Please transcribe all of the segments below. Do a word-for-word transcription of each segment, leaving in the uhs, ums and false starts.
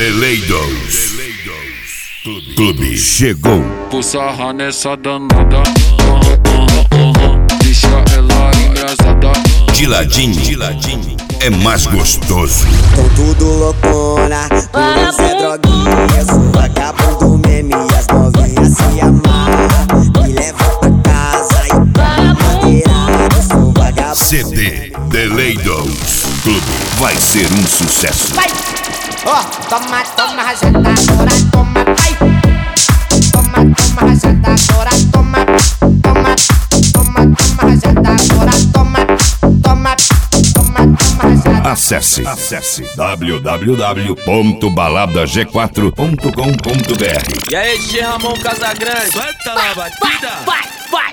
Deleidos Clube chegou. Vou sarrar nessa danada, uhum, uhum, uhum. Deixa ela engraçada. Diladinho, Diladinho é mais gostoso. Tão tudo loucona, todos é droguinha. Sou vagabundo mesmo e as novinhas se amarram. Me leva pra casa e madeirada. Sou vagabundo. C D Deleidos Clube vai ser um sucesso. Vai! Ó, oh, toma, toma, rajada agora, toma, vai! Toma, toma, rajada agora, toma, toma, toma, toma, rajada agora, toma, toma, toma, toma, rajada. Acesse, acesse w w w ponto balada g quatro ponto com ponto b r. E aí, D J Ramon Casagrande, solta na batida. Vai, vai!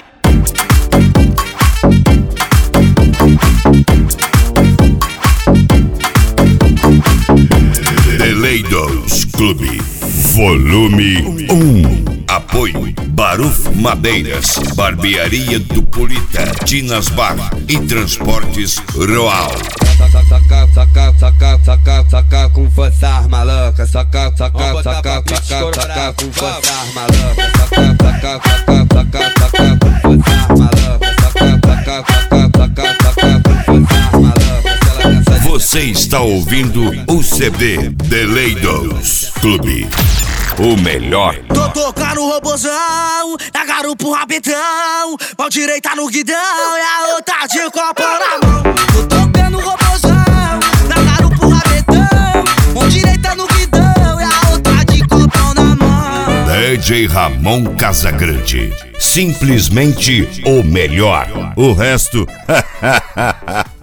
Deleidos Clube Volume um. Apoio Baruf Madeiras, Barbearia do Polita, Tinas Bar e Transportes Roal. Saca, saca, saca, saca, saca com força armaloca. Saca, saca, saca, saca, saca com força armaloca. Saca, saca, saca, saca, saca com força armaloca. Saca, saca, saca, saca, saca com força armaloca. Você está ouvindo o C D Deleidos Clube. O melhor. Tô tocando o robozão, na garupa o rabetão, mão direita no guidão e a outra de copo na mão. Tô tocando o robozão, na garupa o rabetão, mão direita no guidão e a outra de copo na mão. D J Ramon Casagrande, simplesmente o melhor. O resto